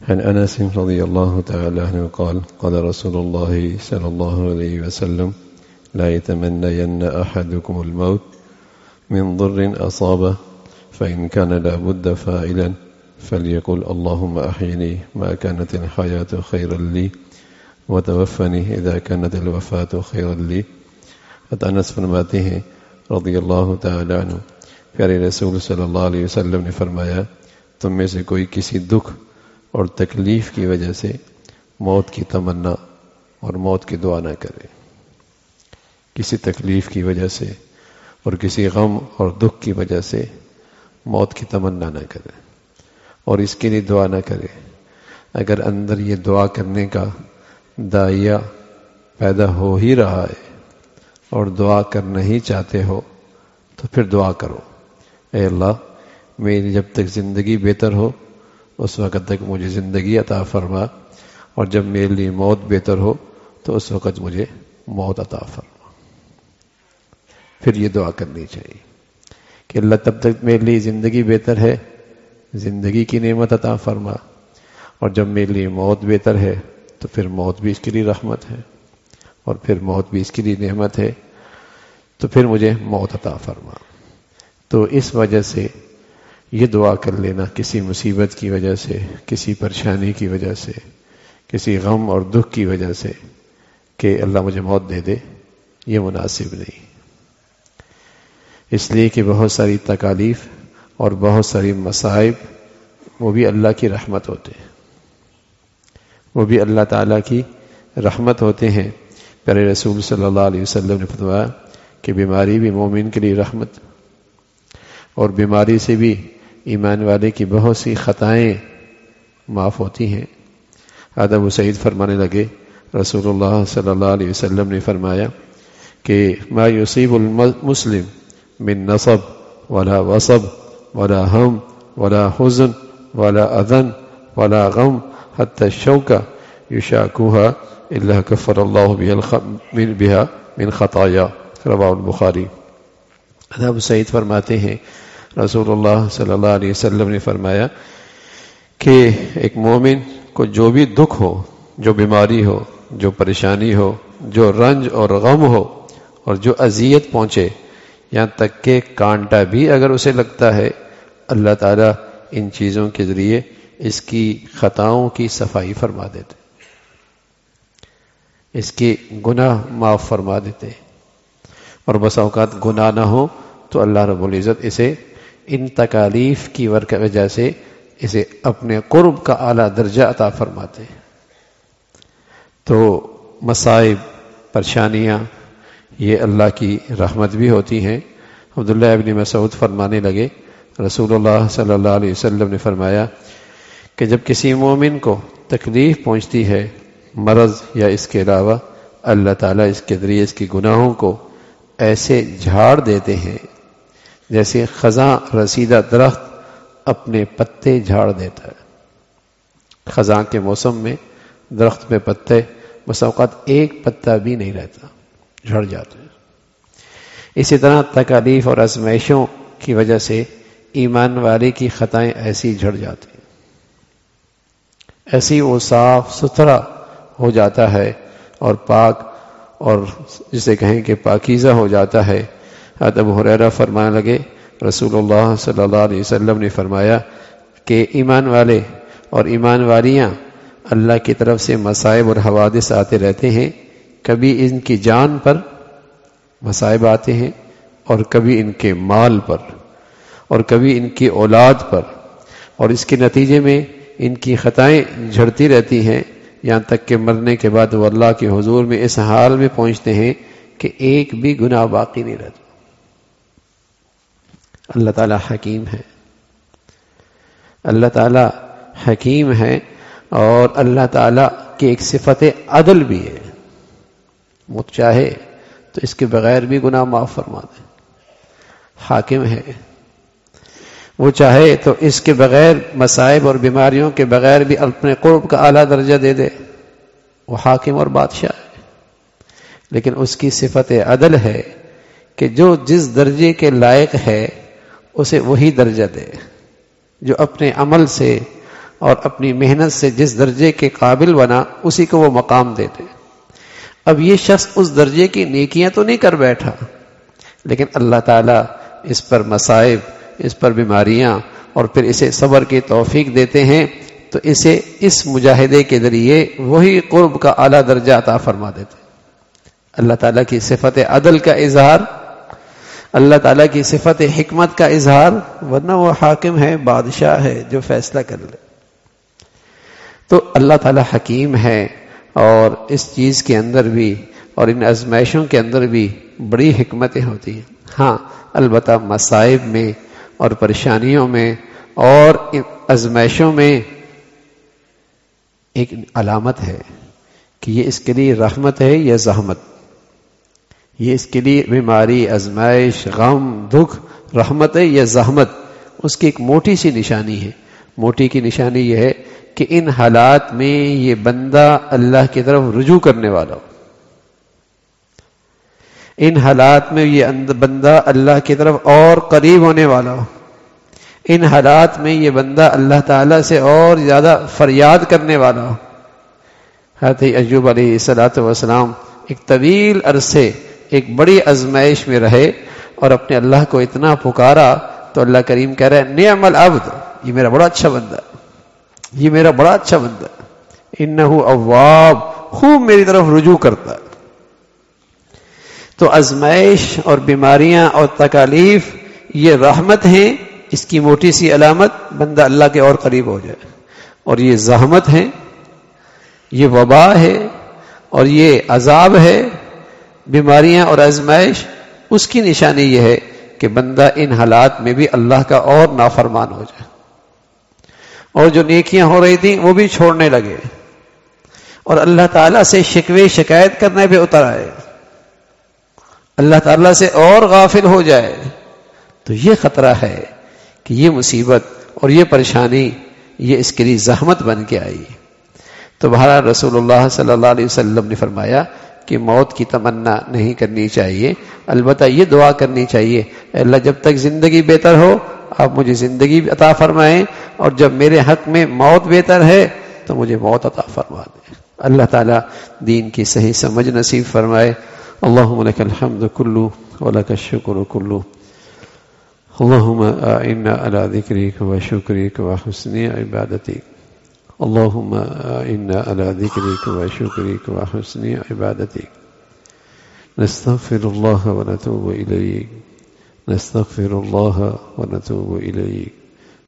عن أنس رضي الله تعالى عنه قال قال رسول الله صلى الله عليه وسلم لا يتمنين أحدكم الموت من ضر أصابه فإن كان لابد فاعلا فليقل اللهم أحيني ما كانت الحياة خيرا لي وتوفني إذا كانت الوفاة خيرا لي. انس فرماتے ہیں رضی اللہ تعالی عنہ پیارے رسول صلی اللہ علیہ وسلم نے فرمایا تم میں سے کوئی کسی دکھ اور تکلیف کی وجہ سے موت کی تمنا اور موت کی دعا نہ کرے. کسی تکلیف کی وجہ سے اور کسی غم اور دکھ کی وجہ سے موت کی تمنا نہ کرے اور اس کے لیے دعا نہ کرے. اگر اندر یہ دعا کرنے کا داعیہ پیدا ہو ہی رہا ہے اور دعا کرنا ہی چاہتے ہو تو پھر دعا کرو، اے اللہ میری جب تک زندگی بہتر ہو اس وقت تک مجھے زندگی عطا فرما، اور جب میرے لیے موت بہتر ہو تو اس وقت مجھے موت عطا فرما. پھر یہ دعا کرنی چاہیے کہ اللہ تب تک میرے لیے زندگی بہتر ہے، زندگی کی نعمت عطا فرما، اور جب میرے لیے موت بہتر ہے تو پھر موت بھی اس کے لیے رحمت ہے، اور پھر موت بھی اس کے لیے نعمت ہے، تو پھر مجھے موت عطا فرما. تو اس وجہ سے یہ دعا کر لینا کسی مصیبت کی وجہ سے، کسی پریشانی کی وجہ سے، کسی غم اور دکھ کی وجہ سے کہ اللہ مجھے موت دے دے، یہ مناسب نہیں. اس لیے کہ بہت ساری تکالیف اور بہت ساری مصائب وہ بھی اللہ کی رحمت ہوتے ہیں، وہ بھی اللہ تعالیٰ کی رحمت ہوتے ہیں. پیارے رسول صلی اللہ علیہ وسلم نے فرمایا کہ بیماری بھی مومن کے لیے رحمت، اور بیماری سے بھی ایمان والے کی بہت سی خطائیں معاف ہوتی ہیں. ابو سعید فرمانے لگے رسول اللہ صلی اللہ علیہ وسلم نے فرمایا کہ ما یصیب المسلم من نصب ولا وصب ولا ہم ولا حزن ولا اذن ولا غم حتى الشوكة يشاكوها الا كفر الله بها من خطايا. رواه البخاری. ابو سعید فرماتے ہیں رسول اللہ صلی اللہ علیہ وسلم نے فرمایا کہ ایک مومن کو جو بھی دکھ ہو، جو بیماری ہو، جو پریشانی ہو، جو رنج اور غم ہو، اور جو اذیت پہنچے، یہاں تک کہ کانٹا بھی اگر اسے لگتا ہے، اللہ تعالیٰ ان چیزوں کے ذریعے اس کی خطاؤں کی صفائی فرما دیتے، اس کے گناہ معاف فرما دیتے. اور بس اوقات گناہ نہ ہو تو اللہ رب العزت اسے ان تکالیف کی وجہ سے اسے اپنے قرب کا اعلیٰ درجہ عطا فرماتے. تو مصائب، پریشانیاں یہ اللہ کی رحمت بھی ہوتی ہیں. عبداللہ ابن مسعود فرمانے لگے رسول اللہ صلی اللہ علیہ وسلم نے فرمایا کہ جب کسی مومن کو تکلیف پہنچتی ہے، مرض یا اس کے علاوہ، اللہ تعالیٰ اس کے ذریعے اس کے گناہوں کو ایسے جھاڑ دیتے ہیں جیسے خزاں رسیدہ درخت اپنے پتے جھاڑ دیتا ہے. خزاں کے موسم میں درخت میں پتے بس اوقات ایک پتا بھی نہیں رہتا، جھڑ جاتے ہیں. اسی طرح تکالیف اور آزمائشوں کی وجہ سے ایمان والے کی خطائیں ایسی جھڑ جاتی ہیں، ایسی وہ صاف ستھرا ہو جاتا ہے اور پاک، اور جسے کہیں کہ پاکیزہ ہو جاتا ہے. ابو ہریرہ فرمانے لگے رسول اللہ صلی اللہ علیہ وسلم نے فرمایا کہ ایمان والے اور ایمان والیاں اللہ کی طرف سے مصائب اور حوادث آتے رہتے ہیں. کبھی ان کی جان پر مصائب آتے ہیں، اور کبھی ان کے مال پر، اور کبھی ان کی اولاد پر، اور اس کے نتیجے میں ان کی خطائیں جھڑتی رہتی ہیں، یہاں تک کہ مرنے کے بعد وہ اللہ کے حضور میں اس حال میں پہنچتے ہیں کہ ایک بھی گناہ باقی نہیں رہتا. اللہ تعالیٰ حکیم ہے، اللہ تعالیٰ حکیم ہے، اور اللہ تعالیٰ کی ایک صفت عدل بھی ہے. وہ چاہے تو اس کے بغیر بھی گناہ معاف فرما دے. حاکم ہے، وہ چاہے تو اس کے بغیر، مصائب اور بیماریوں کے بغیر بھی اپنے قرب کا اعلیٰ درجہ دے دے. وہ حاکم اور بادشاہ ہے، لیکن اس کی صفت عدل ہے کہ جو جس درجے کے لائق ہے اسے وہی درجہ دے. جو اپنے عمل سے اور اپنی محنت سے جس درجے کے قابل بنا اسی کو وہ مقام دیتے. اب یہ شخص اس درجے کی نیکیاں تو نہیں کر بیٹھا، لیکن اللہ تعالیٰ اس پر مصائب، اس پر بیماریاں اور پھر اسے صبر کی توفیق دیتے ہیں، تو اسے اس مجاہدے کے ذریعے وہی قرب کا اعلیٰ درجہ عطا فرما دیتے ہیں. اللہ تعالیٰ کی صفت عدل کا اظہار، اللہ تعالیٰ کی صفت حکمت کا اظہار، ورنہ وہ حاکم ہے، بادشاہ ہے جو فیصلہ کر لے. تو اللہ تعالیٰ حکیم ہے، اور اس چیز کے اندر بھی اور ان آزمائشوں کے اندر بھی بڑی حکمتیں ہوتی ہیں. ہاں البتہ مصائب میں اور پریشانیوں میں اور آزمائشوں میں ایک علامت ہے کہ یہ اس کے لیے رحمت ہے یا زحمت. یہ اس کے لیے بیماری، آزمائش، غم، دکھ رحمت ہے یا زحمت، اس کی ایک موٹی سی نشانی ہے. موٹی کی نشانی یہ ہے کہ ان حالات میں یہ بندہ اللہ کی طرف رجوع کرنے والا ہو. ان حالات میں یہ بندہ اللہ کی طرف اور قریب ہونے والا ہو. ان حالات میں یہ بندہ اللہ تعالیٰ سے اور زیادہ فریاد کرنے والا ہو. حضرت ایوب علیہ الصلوۃ والسلام ایک طویل عرصے ایک بڑی آزمائش میں رہے اور اپنے اللہ کو اتنا پکارا تو اللہ کریم کہہ رہے ہیں نعم العبد، یہ میرا بڑا اچھا بندہ ہے، یہ میرا بڑا اچھا بندہ ہے، انہ اواب، خوب میری طرف رجوع کرتا ہے. تو آزمائش اور بیماریاں اور تکالیف یہ رحمت ہیں، اس کی موٹی سی علامت بندہ اللہ کے اور قریب ہو جائے. اور یہ زحمت ہے، یہ وبا ہے اور یہ عذاب ہے، بیماریاں اور آزمائش، اس کی نشانی یہ ہے کہ بندہ ان حالات میں بھی اللہ کا اور نافرمان ہو جائے، اور جو نیکیاں ہو رہی تھیں وہ بھی چھوڑنے لگے اور اللہ تعالیٰ سے شکوے شکایت کرنے پہ اتر آئے، اللہ تعالیٰ سے اور غافل ہو جائے. تو یہ خطرہ ہے کہ یہ مصیبت اور یہ پریشانی یہ اس کے لیے زحمت بن کے آئی. تو بہرحال رسول اللہ صلی اللہ علیہ وسلم نے فرمایا کہ موت کی تمنا نہیں کرنی چاہیے، البتہ یہ دعا کرنی چاہیے اللہ جب تک زندگی بہتر ہو آپ مجھے زندگی عطا فرمائیں، اور جب میرے حق میں موت بہتر ہے تو مجھے موت عطا فرما دیں. اللہ تعالیٰ دین کی صحیح سمجھ نصیب فرمائے. اللہم لک الحمد کلو ولک الشکر کلو. اللہم اعنا علی ذکرک و شکرک و حسن عبادتک. اللہم اعنا علی ذکرک و شکرک و حسن عبادتک. نستغفر اللہ و نتوب الیک، نستغفر اللہ و نتوب الیک.